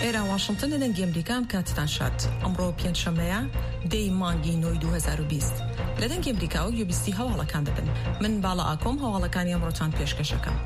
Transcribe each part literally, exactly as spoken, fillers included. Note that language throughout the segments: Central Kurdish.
ئێرە واشنگتن لە دەنگی ئەمریکان کاتتان شات. ئەمڕۆ پێنجشەمەیە دەی مانگی نۆی دوو هەزار و بیست. لە دەنگی ئەمریکا و یوبیستی هەواڵەکان دەبن. من باڵا ئاکۆم هەواڵەکانی ئەمڕۆتان پێشکەشەکەم.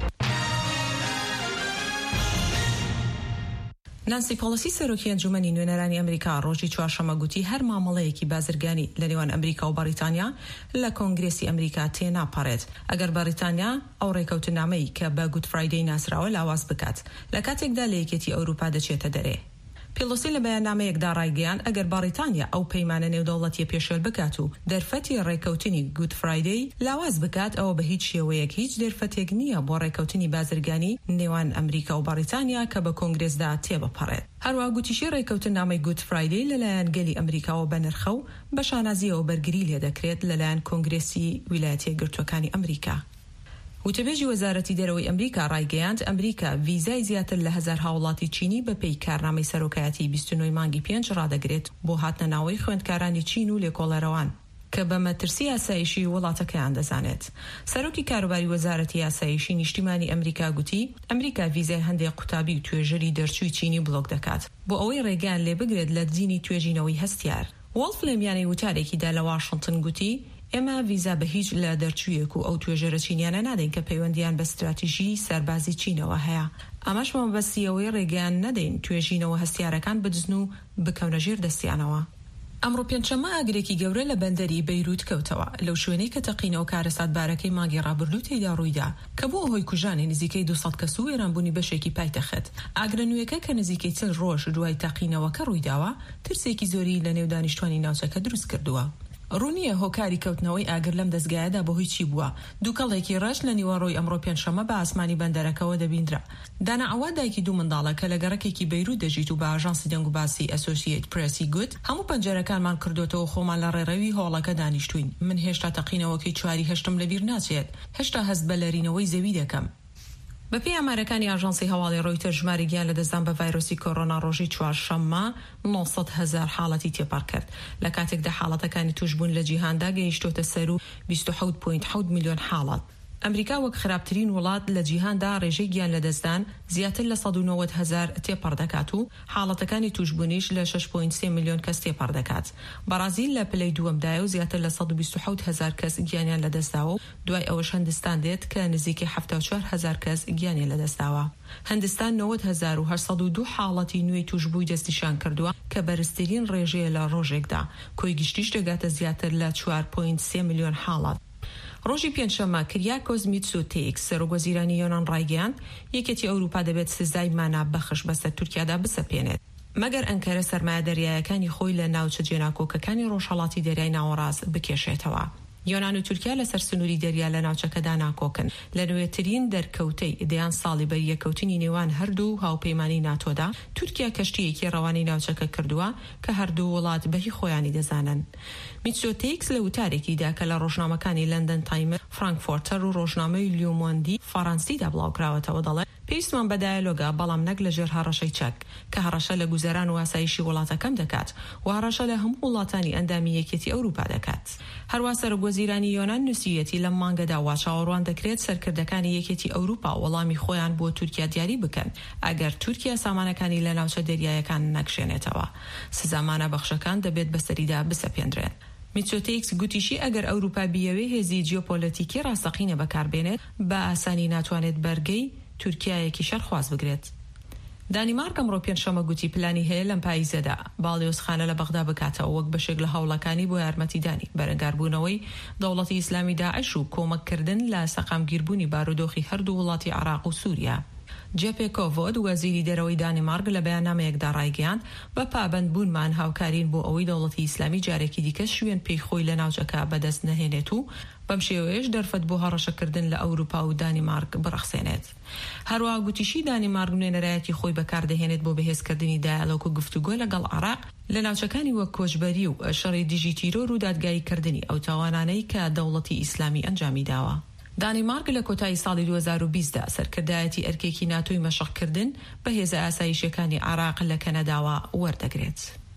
نانسی پۆلسی سەرۆکی ئەنجومەنی نوێنەرانی ئەمریکا ڕۆژی چوارشەمە گوتی هەر مامەڵەیەکی بازرگانی لە نێوان ئەمریکا و بەریتانیا لە کۆنگرێسی ئەمریکا تێناپەڕێت ئەگەر بەریتانیا ئەو ڕێکەوتنامەی کە بە گوت فرایدەی ناسراوە لاواز بکات لە کاتێکدا لە یەکێتی ئەوروپا دەچێتە دەرێ. پیلۆسی لە بەیاننامەیەکدا ڕایگەیاند ئەگەر بەریتانیا ئەو پەیمانە نێودەوڵەتیە پێشێل بکات و دەرفەتی ڕێکەوتنی گوت فرایدەی لاواز بکات ئەوە بە هیچ شێوەیەک هیچ دەرفەتێک نییە بۆ ڕێکەوتنی بازرگانی نێوان ئەمریکا و بەریتانیا کە بە کۆنگرێسدا تێبپەڕێت. هەروەها گوتیشی ڕێکەوتنامەی گوت فرایدەی لەلایەن گەلی ئەمریکاوە بە نرخە و بە شانازیەوە بەرگری لێ دەکرێت لەلایەن کۆنگرێسی ویلایەتە یەکگرتووەکانی ئەمریکا. وتەبێژی وەزارەتی دەرەوەی ئەمریکا ڕایگەیاند ئەمریکا ویزای زیاتر لە هەزار هاوڵاتی چینی بە پێی کارنامەی سەرۆکایەتی بیست و نۆ مانگی پێنج ڕادەگرێت بۆ هاتنە ناوەی خوێندکارانی چین و لێکۆڵەرەوان کە بە مەترسی یاسایشی وڵاتەکەیان دەزانێت. سەرۆکی کاروباری وەزارەتی یاسایشی نیشتیمانی ئەمریکا گوتی ئەمریکا ویزای هەندێک قوتابی و توێژەری دەرچووی چینی بڵۆک دەکات بۆ ئەوەی ڕێگەیان لێ بگرێت لە دزینی توێژینەوەی هەستیار. وڵف لێمیانەی وتارێکیدا لە واشنگتن گوتی ئێمە ویزا بە هیچ لە دەرچوویەک و ئەو توێژەرە چینیانە نادەین کە پەیوەندیان بە استراتیژی سەربازی چینەوە هەیە. ئەمەش مەبەستیەوەی ڕێگەیان نەدەین توێژینەوە هەستیارەکان بدزن و بکەونە ژێر دەستیانەوە. ئەمڕۆ پێنجشەمە ئاگرێکی گەورە لە بەندەری بەیروت کەوتەوە لەو شوێنەی کە تەقینەوە کارەساتبارەکەی مانگی ڕابردوو تێدا ڕوویدا کە بۆ ئەوەی کوژانی نزیکەی دووسەد کەس و وێرانبوونی بەشێکی پایتەخت. ئاگرە نوێیەکە کە نزیکەی چل ڕۆژ دوای تەقینەوەکە ڕوویداوە ترسێکی زۆری لە نێو دانیشتوانی ناوچەکە دروست کردووە. ڕوونیە هۆکاری کەوتنەوەی ئاگر لەم دەستگایەدا بەهۆی چی بووە. دووکەڵێکی ڕەش لە نیوەڕۆی ئەمڕۆ پێنجشەمە بە ئاسمانی بەندەرەکەەوە دەبیندرا. دانا ئەوە دایکی دوو منداڵە کە لە گەڕەکێکی بەیروت دەژیت و بە ئاژانسی دەنگ و باسی ئەسۆسییت پرێسی گوت هەموو پەنجەرەکانمان کردوتەوە خۆمان لە ڕێڕەوی هۆڵەکە دانیشتوین. من هێشتا تەقینەوەکەی چواری هەشتم لەبیر ناچێت. هێشتا هەست بە لەرینەوەی زەوی دەکەم. بەپێی ئامارەکانی ئاژانسی هەواڵی ڕۆیتەر ژماری گیان لە دەستدان بە ڤایرۆسی کۆڕۆنا ڕۆژی چوارشەممە نۆسەد هەزار حاڵەتی تێپەڕ کرد لە کاتێکدا حاڵەتەکانی توشبوون لە جیهاندا گەیشتۆتە سەر و بیست و حەوت کۆمە حەوت میلیۆن حاڵەت. ئەمریکا وەک خراپترین وڵات لە جیهاندا ڕێژەی گیان لە دەستدان زیاتر لە سەد و نۆوەد هەزار تێپەڕ دەکات و حاڵەتەکانی توشبوونیش لە شەش کۆمە سێ میلیۆن کەس تێپەڕ دەکات. بەرازیل لە پلەی دووەمدایە و زیاتر لە سەد و بیست و حەوت هەزار کەس گیانیان لە دەستداوە و دوای ئەوەش هەندستان دێت کە نزیکەی هەفتاد و چوار هەزار کەس گیانیان لە دەستداوە. هەندستان نۆوەد هەزار و هەشت سەد و دوو حاڵەتی نوێی توشبووی دەستنیشان کردووە کە بەرزترین ڕێژەیە لە ڕۆژێکدا. کۆی گشتیش دەگاتە زیاتر لە چوار کۆمە سێ میلیۆن حاڵەت. ڕۆژی پێنجشەمە کریاکۆز میتسۆتێکس سەرۆکوەزیرانی یۆنان ڕایگەیاند یەکێتی ئەوروپا دەبێت سزای مانا بەخش بەسەر تورکیادا بسەپێنێت مەگەر ئەنکەرە سەرمایە دەریایەکانی خۆی لە ناوچە جێناکۆکەکانی ڕۆژهەڵاتی دەریای ناوەڕاست بکێشێتەوە. یۆنان و تورکیا لە سەر سنووری دەریا لە ناوچەکەدا ناکۆکن لە نوێترین دەرکەوتەی دەیان ساڵی بەریەکەوتنی نێوان هەردوو هاوپەیمانی ناتۆدا تورکیا کەشتیەکی ڕەوانی ناوچەکە کردووە کە هەردوو وڵات بەهی خۆیانی دەزانن. میتسۆتێکس لە وتارێکیدا کە لە ڕۆژنامەکانی لەندەن تایمز، فرانکفۆرتەر و ڕۆژنامەی لیۆمۆندی فەڕەنسیدا بڵاوکراوەتەوە دەڵێت پێویستمان بە دایەلۆگە بەڵام نەک لە ژێر هەڕەشەی چەک کە هەڕەشە لە گوزەران و ئاسایشی وڵاتەکەم دەکات و هەڕەشە لە هەموو وڵاتانی ئەندامی یەکێتی ئەوروپا دەکات. هەروە سەرۆکوەزیرانی یۆنان نووسیەتی لەم مانگەدا وا چاوەڕوان دەکرێت سەرکردەکانی یەکێتی ئەوروپا وەڵامی خۆیان بۆ تورکیا دیاری بکەن ئەگەر تورکیا سامانەکانی لە ناوچە دەریایەکان نەکشێنێتەوە. سزامانە بەخشەکان دەبێت بەسەریدا بسەپێنرێن. میتسۆتێکس گوتیشی ئەگەر ئەوروپا بیەوێ هێزی جیۆپۆلیتیکی ڕاستەقینە بەکاربێنێت بە ئاسانی ناتوانێت بەرگەی تورکیایەکی شەرخواز بگرێت. دانیمارک ئەمڕۆ پێنجشەمە گوتی پلانی هەیە لەم پاییزەدا باڵیۆزخانە لە بەغدا بکاتەوە وەک بەشێک لە هەوڵەکانی بۆ یارمەتیدانی بەرەنگاربوونەوەی دەوڵەتی ئیسلامی داعش و کۆمەککردن لە سەقامگیربوونی بارودۆخی هەردوو وڵاتی عێراق و سووریا. جێپێ کۆڤۆد وەزیری دەرەوەی دانیمارک لە بەیاننامەیەکدا ڕایگەیاند بە پابەندبوونمان هاوکارین بۆ ئەوەی دەوڵەتی ئیسلامی جارێکی دیکە شوێن پێی خۆی لە ناوچەکە بەدەست نەهێنێت و بەم شێوەیەش دەرفەت بۆ هەڕەشەکردن لە ئەوروپا و دانیمارک بڕەخسێنێت. هەروەها گوتیشی دانیمارک نوێنەرایەتی خۆی بەکاردەهێنێت بۆ بەهێزکردنی دایالۆگ و گفتوگۆ لەگەڵ عێراق لە ناوچەکانی وەک کۆچبەری و شەڕی دژی تیرۆر و دادگاییکردنی ئەو تاوانانەی کە دەوڵەتی ئیسلامی ئەنجامی داوە. دانیمارک لە کۆتایی ساڵی دوو هەزار و بیستدا سەرکردایەتی ئەرکێکی ناتۆی مەشقکردن بە هێزە ئاسایشەکانی عێراق لە کەنەداوە وەردەگرێت.